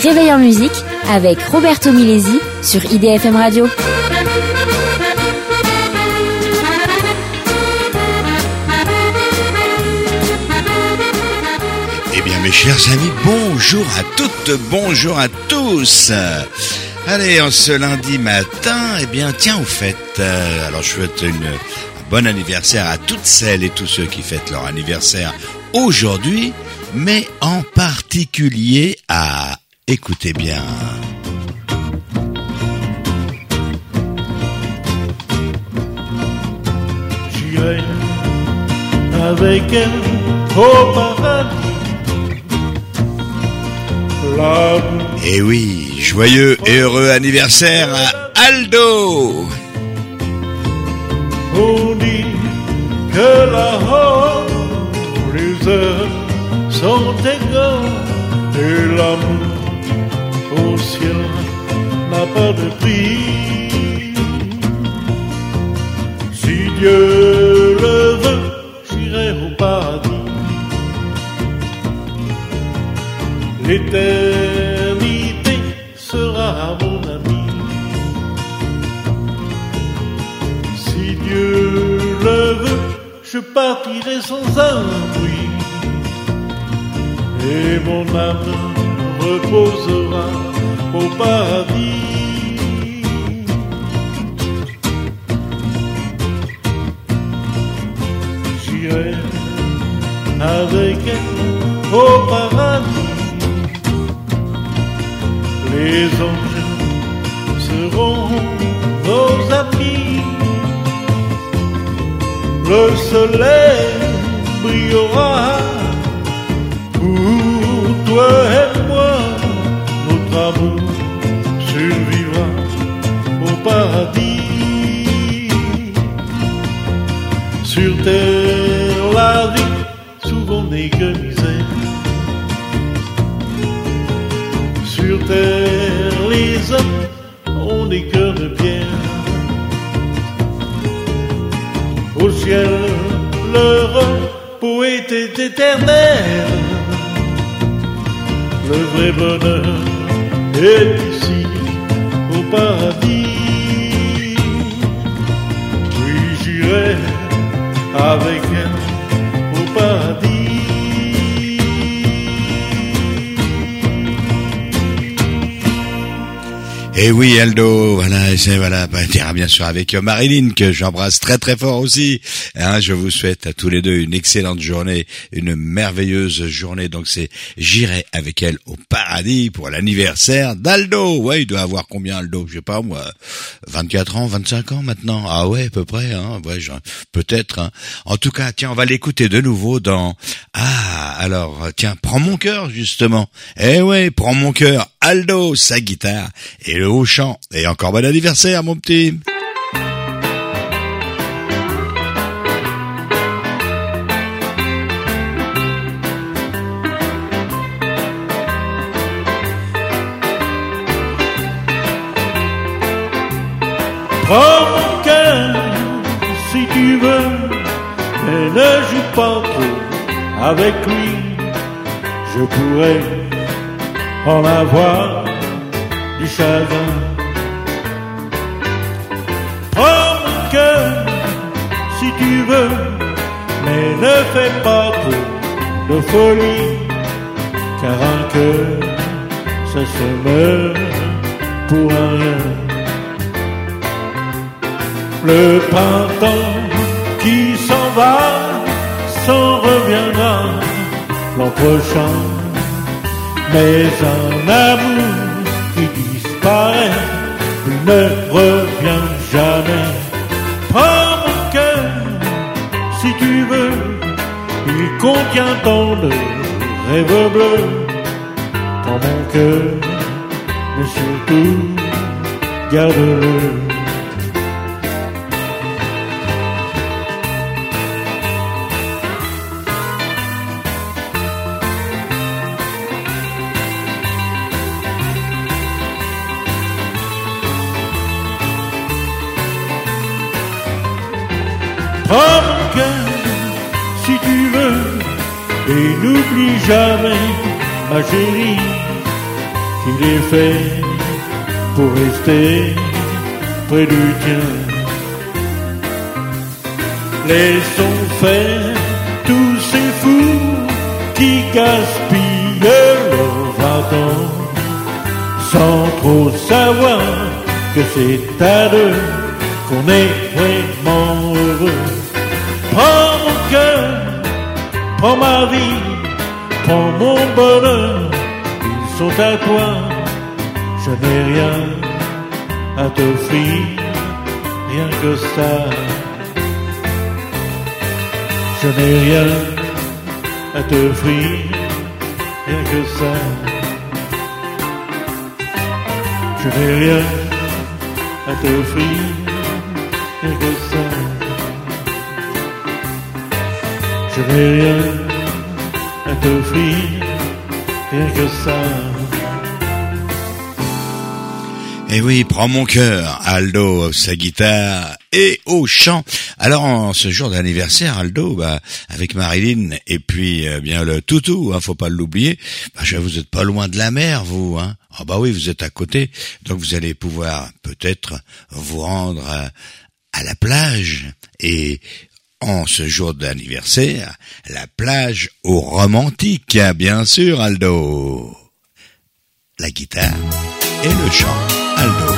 Réveil en musique avec Roberto Milesi sur IDFM Radio. Eh bien mes chers amis, bonjour à toutes, bonjour à tous. Allez, en ce lundi matin, eh bien tiens au fait, alors je souhaite un bon anniversaire à toutes celles et tous ceux qui fêtent leur anniversaire aujourd'hui, mais en particulier à, écoutez bien, j'irai avec elle au paradis. Et oui, joyeux et heureux anniversaire à Aldo. On dit que là-haut les heures sont égales et l'amour au ciel n'a pas de prix. Si Dieu le veut, j'irai au paradis. L'éternité sera mon ami. Si Dieu le veut, je partirai sans un bruit. Et mon âme reposera au paradis. J'irai avec elle au paradis. Les anges seront nos amis. Le soleil brillera pour toi et moi. Notre amour survivra au paradis. Sur terre, la vie souvent n'est que misère. Sur terre, les hommes ont des cœurs de pierre. Au ciel, le repos est éternel. Le vrai bonheur est ici, au paradis. Oui, j'irai avec elle au paradis. Et oui, Aldo, voilà, bien sûr avec Marilyn, que j'embrasse très très fort aussi. Je vous souhaite à tous les deux une excellente journée, une merveilleuse journée. Donc c'est j'irai avec elle au paradis pour l'anniversaire d'Aldo. Ouais, il doit avoir combien, Aldo? Je sais pas moi, 24 ans, 25 ans maintenant. Ah ouais, à peu près, ouais, peut-être. En tout cas, tiens, on va l'écouter de nouveau dans alors tiens, prends mon cœur justement. Eh ouais, prends mon cœur. Aldo, sa guitare et le haut chant. Et encore bon anniversaire, mon petit. Prends mon cœur si tu veux, mais ne joue pas trop avec lui. Je pourrais en avoir du chagrin. Prends mon cœur si tu veux, mais ne fais pas trop de folie, car un cœur, ça se meurt pour un rien. Le printemps qui s'en va, s'en reviendra l'an prochain. Mais un amour qui disparaît ne revient jamais. Prends mon cœur si tu veux, il contient tant de rêves bleus. Prends mon cœur, mais surtout garde-le. Prends mon cœur si tu veux, et n'oublie jamais, ma chérie, qu'il est fait pour rester près du tien. Laissons faire tous ces fous qui gaspillent leurs 20 ans sans trop savoir que c'est à deux qu'on est vraiment heureux. Prends mon cœur, prends ma vie, prends mon bonheur, ils sont à toi. Je n'ai rien à t'offrir, rien que ça. Je n'ai rien à t'offrir, rien que ça. Je n'ai rien à t'offrir, rien que ça. Je n'ai rien à t'offrir, rien que ça. Eh oui, prends mon cœur, Aldo, sa guitare et au chant. Alors, en ce jour d'anniversaire, Aldo, avec Marilyn et puis bien le toutou, faut pas l'oublier. Vous êtes pas loin de la mer, vous, hein. Ah oui, vous êtes à côté, donc vous allez pouvoir peut-être vous rendre à la plage. Et en ce jour d'anniversaire, la plage au romantique, bien sûr, Aldo. La guitare et le chant, Aldo.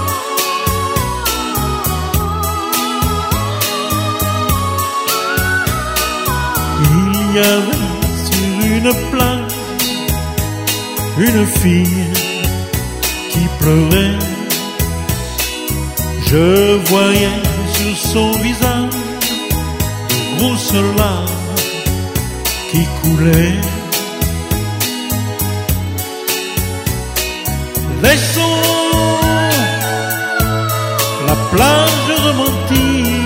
Il y avait sur une plage une fille qui pleurait. Je voyais sur son visage de grosses larmes qui coulaient. Laissons la plage romantique.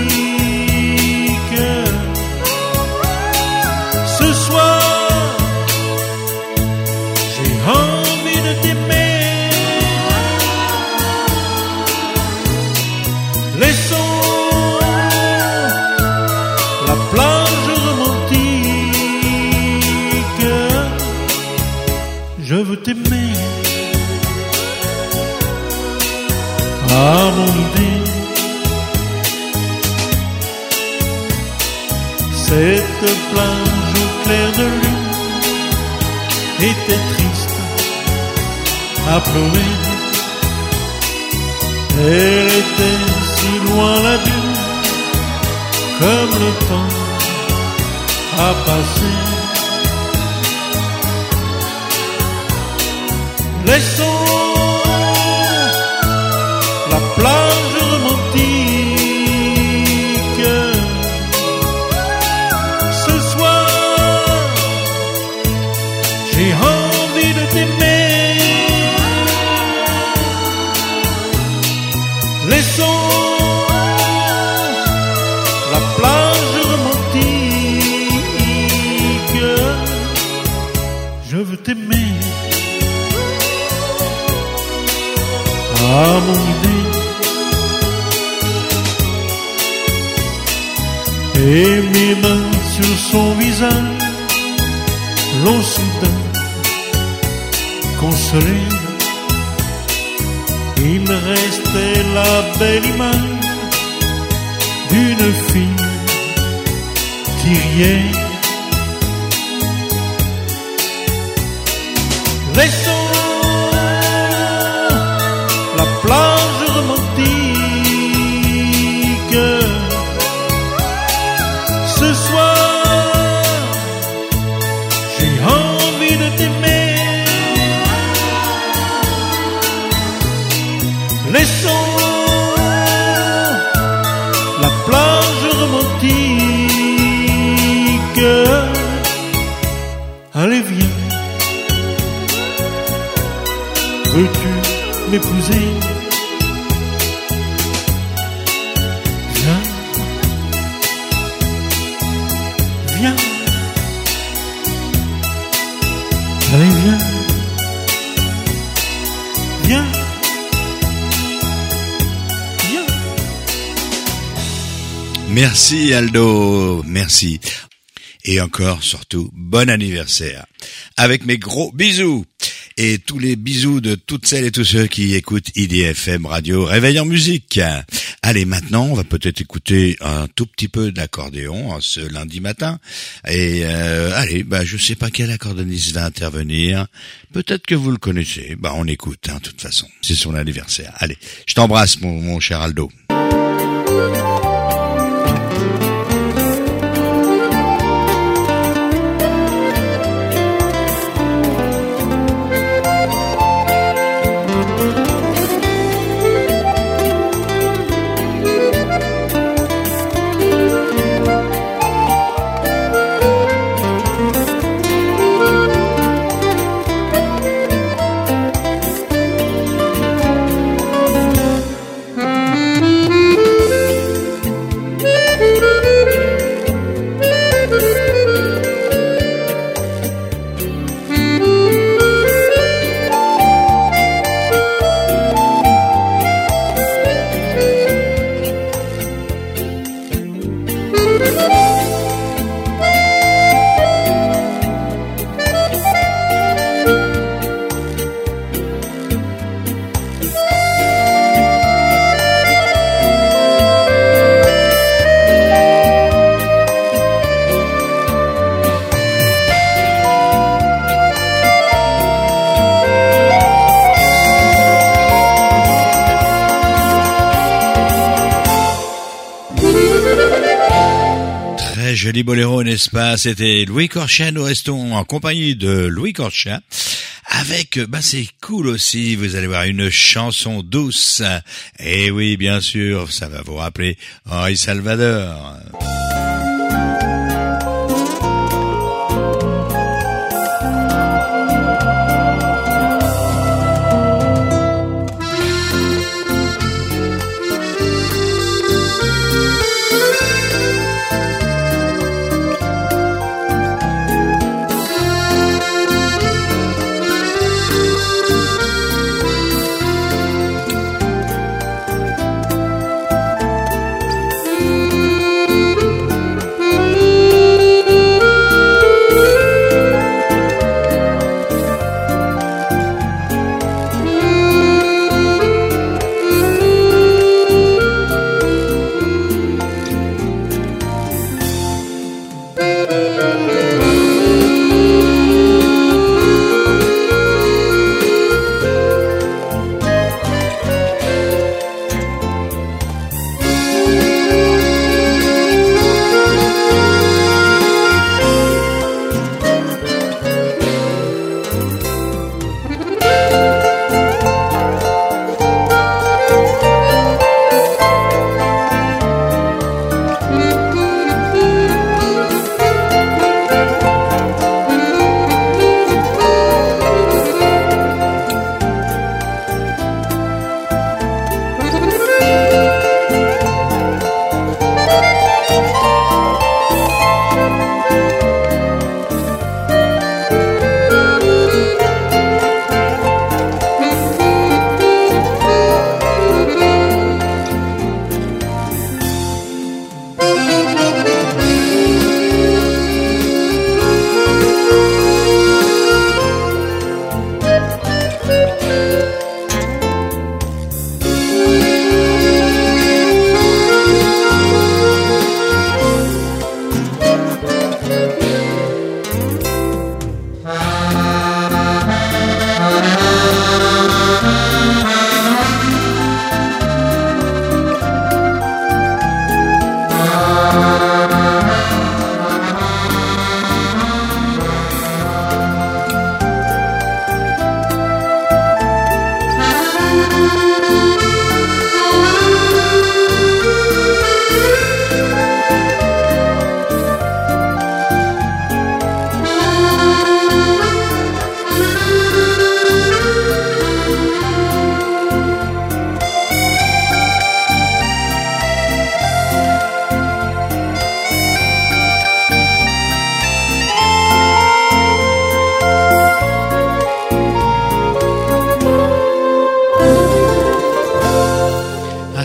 Ce soir, j'ai envie de t'aimer. Laissons la plage romantique. Je veux t'aimer. À mon idée, cette plage au clair de lune était triste à pleurer. Elle était si loin la vue, comme le temps a passé. Laissons la plage romantique. Ce soir, j'ai envie de t'aimer. Laissons la plage romantique. Je veux t'aimer. À mon idée, et mes mains sur son visage l'ont soudain consolé. Il restait la belle image d'une fille qui riait. Laissons la plage romantique. Ce soir, j'ai envie de t'aimer. Laissons la plage romantique. Allez, viens. Veux-tu m'épouser? Viens, viens, allez viens, viens, viens. Merci Aldo, merci. Et encore, surtout, bon anniversaire. Avec mes gros bisous. et tous les bisous de toutes celles et tous ceux qui écoutent IDFM Radio Réveil en musique. Allez, maintenant, on va peut-être écouter un tout petit peu d'accordéon ce lundi matin. Et allez, je sais pas quel accordéoniste va intervenir. Peut-être que vous le connaissez. On écoute, de toute façon. C'est son anniversaire. Allez, je t'embrasse, mon cher Aldo. Joli boléro, n'est-ce pas? C'était Louis Corchia. Nous restons en compagnie de Louis Corchia. Avec, c'est cool aussi, vous allez voir, une chanson douce. Et oui, bien sûr, ça va vous rappeler Henri Salvador.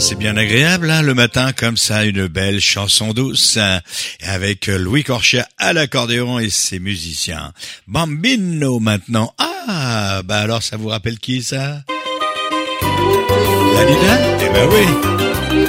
c'est bien agréable, hein, le matin, comme ça, une belle chanson douce, hein, avec Louis Corchia à l'accordéon et ses musiciens. Bambino, maintenant. Ah, bah alors, ça vous rappelle qui, ça? Dalida? Eh ben oui.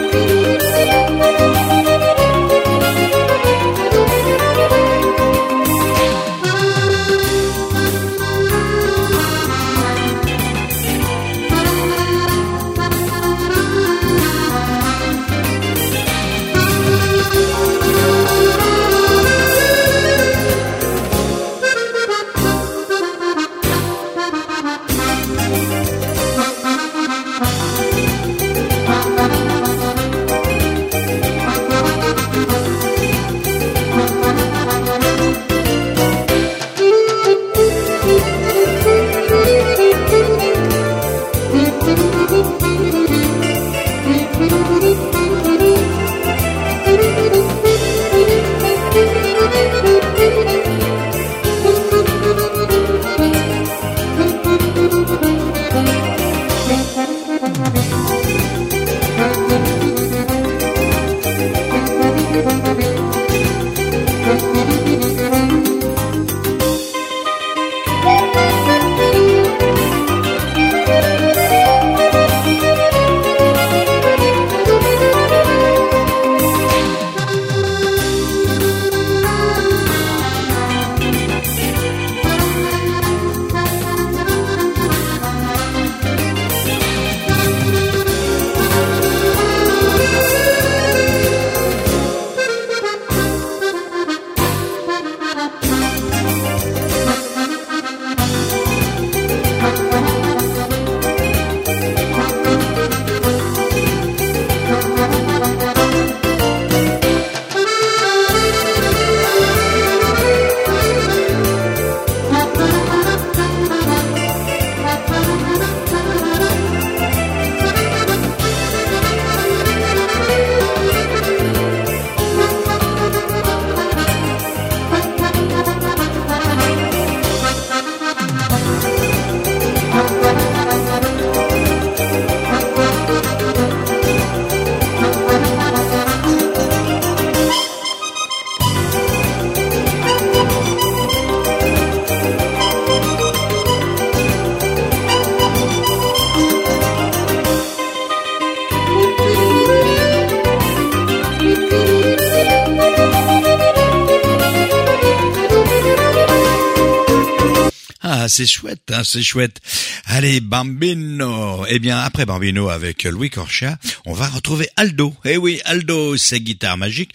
C'est chouette, hein, c'est chouette. Allez, Bambino. Eh bien, après Bambino avec Louis Corchia, on va retrouver Aldo. Eh oui, Aldo, ses guitares magiques.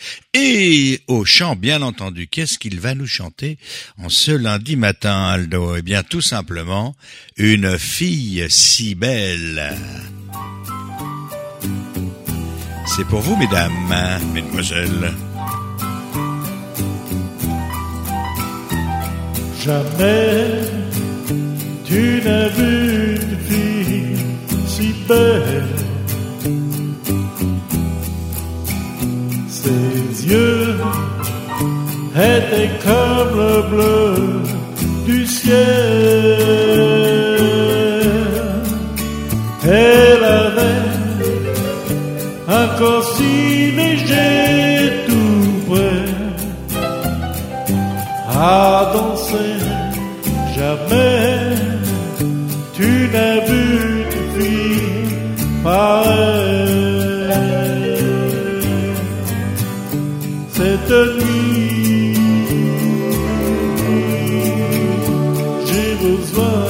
Et au chant, bien entendu, qu'est-ce qu'il va nous chanter en ce lundi matin, Aldo? Eh bien, tout simplement, une fille si belle. C'est pour vous, mesdames, mesdemoiselles. Jamais tu n'as vu une fille si belle. Ses yeux étaient comme le bleu du ciel. Elle avait un corps si léger tout près à danser. Jamais tu n'as vu une fille pareille. Cette nuit, j'ai besoin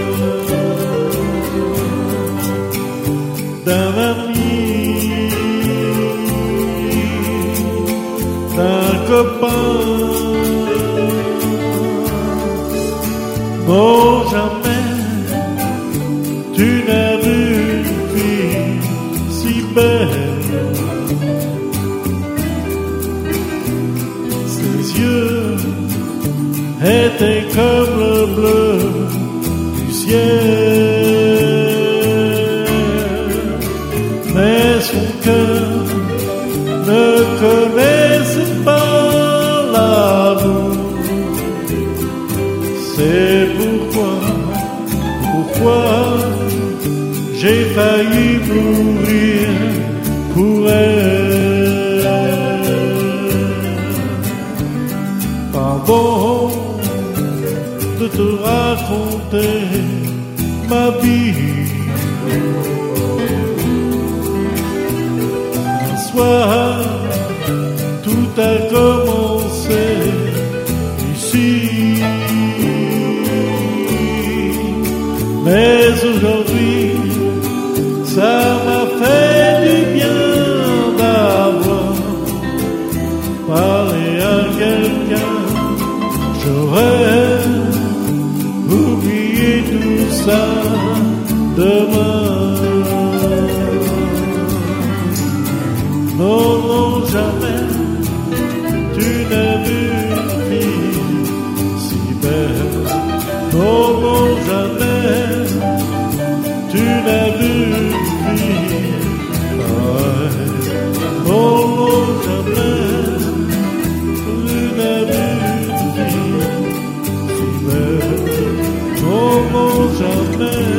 d'un ami, d'un copain. Oh, jamais tu n'as vu une fille si belle. Ses yeux étaient comme le bleu du ciel. Mais son cœur ne connaissait pas l'amour. C'est pourquoi j'ai failli mourir bon de te raconter ma vie. Un soir, tout a commencé ici. Mais aujourd'hui, ça m'a fait du bien d'avoir parlé à quelqu'un. J'aurais oublié tout ça demain. Non, non, jamais tu n'as vu une fille si belle. Non, non, jamais tu n'as vu une fille pareille. Non, non, jamais tu n'as vu une fille si belle. Non, non, jamais.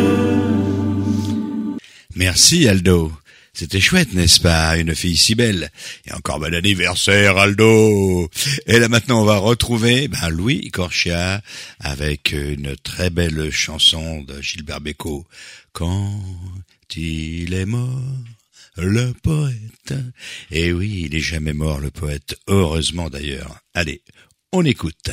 Merci Aldo. C'était chouette, n'est-ce pas? Une fille si belle. Et encore bon anniversaire, Aldo. Et là, maintenant, on va retrouver Louis Corchia avec une très belle chanson de Gilbert Bécaud. Quand il est mort, le poète. Et oui, il est jamais mort, le poète. Heureusement, d'ailleurs. Allez, on écoute.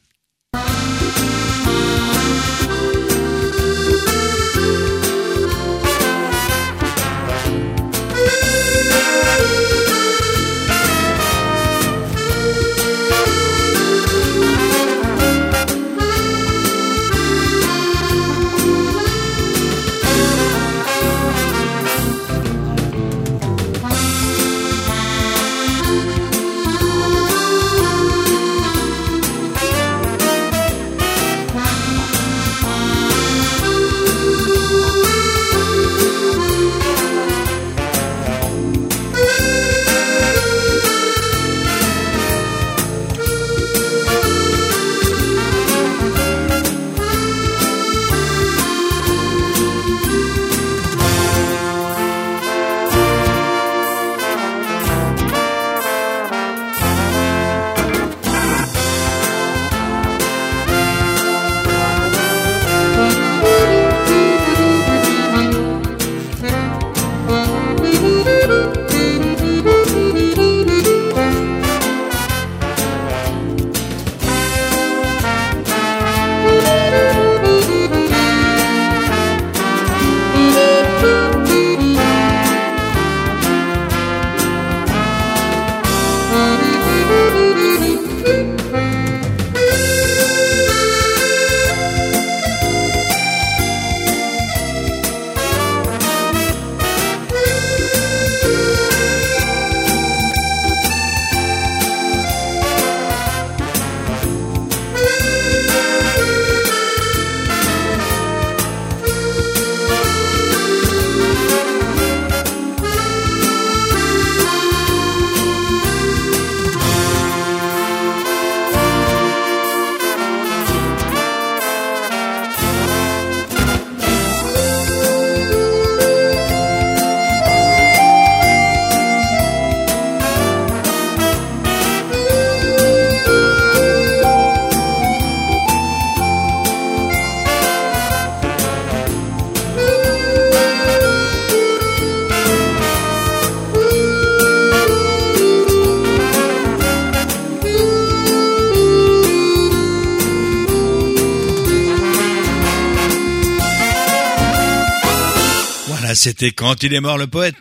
C'était Quand il est mort le poète,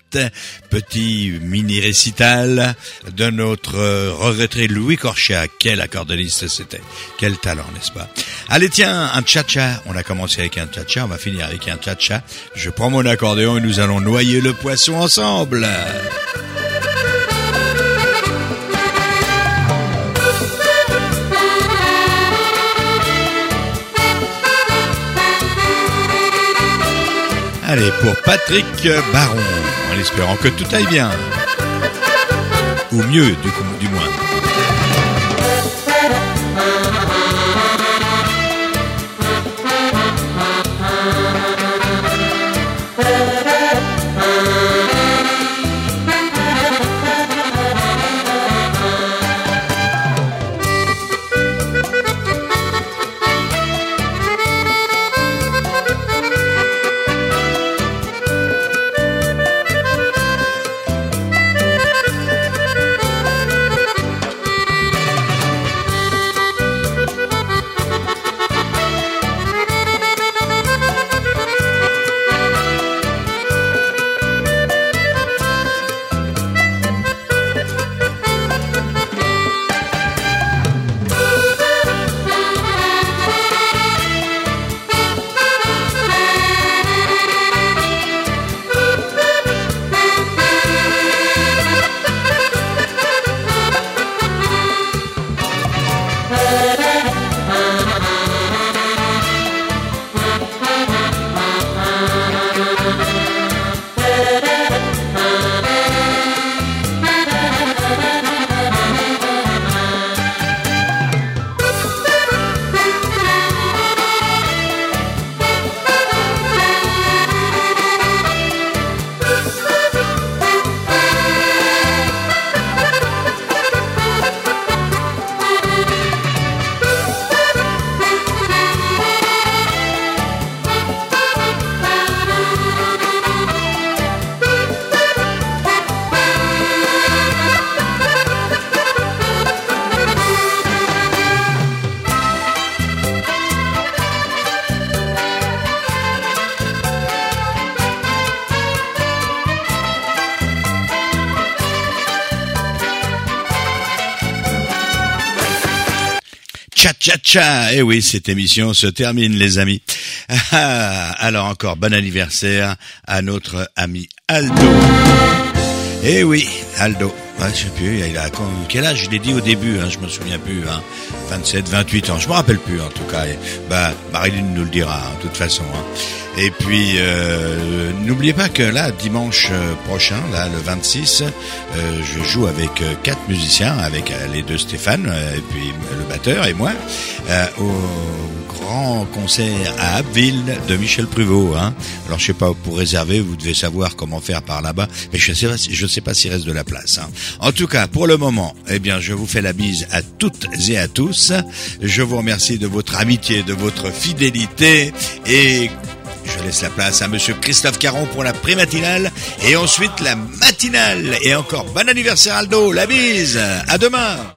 petit mini récital de notre regretté Louis Corchia. Quel accordéoniste c'était, quel talent, n'est-ce pas? Allez tiens, un cha-cha, on a commencé avec un cha-cha, on va finir avec un cha-cha. Je prends mon accordéon et nous allons noyer le poisson ensemble. Allez, pour Patrick Baron, en espérant que tout aille bien. Ou mieux, du moins. Cha-cha-cha. Eh oui, cette émission se termine, les amis. Alors encore, bon anniversaire à notre ami Aldo. Eh oui, Aldo. Ouais, je sais plus, il a quel âge? Je l'ai dit au début, je me souviens plus, 27, 28 ans, je me rappelle plus en tout cas. Marilyn nous le dira, de toute façon. Et puis, n'oubliez pas que là, dimanche prochain, là, le 26, je joue avec 4 musiciens, avec les 2 Stéphane, et puis le batteur et moi, au grand concert à Abbeville de Michel Pruvot. Alors, je sais pas, pour réserver, vous devez savoir comment faire par là-bas, mais je sais pas s'il reste de la place. En tout cas, pour le moment, eh bien, je vous fais la bise à toutes et à tous. Je vous remercie de votre amitié, de votre fidélité, et je laisse la place à monsieur Christophe Caron pour la pré-matinale et ensuite la matinale. Et encore bon anniversaire Aldo, la bise, à demain.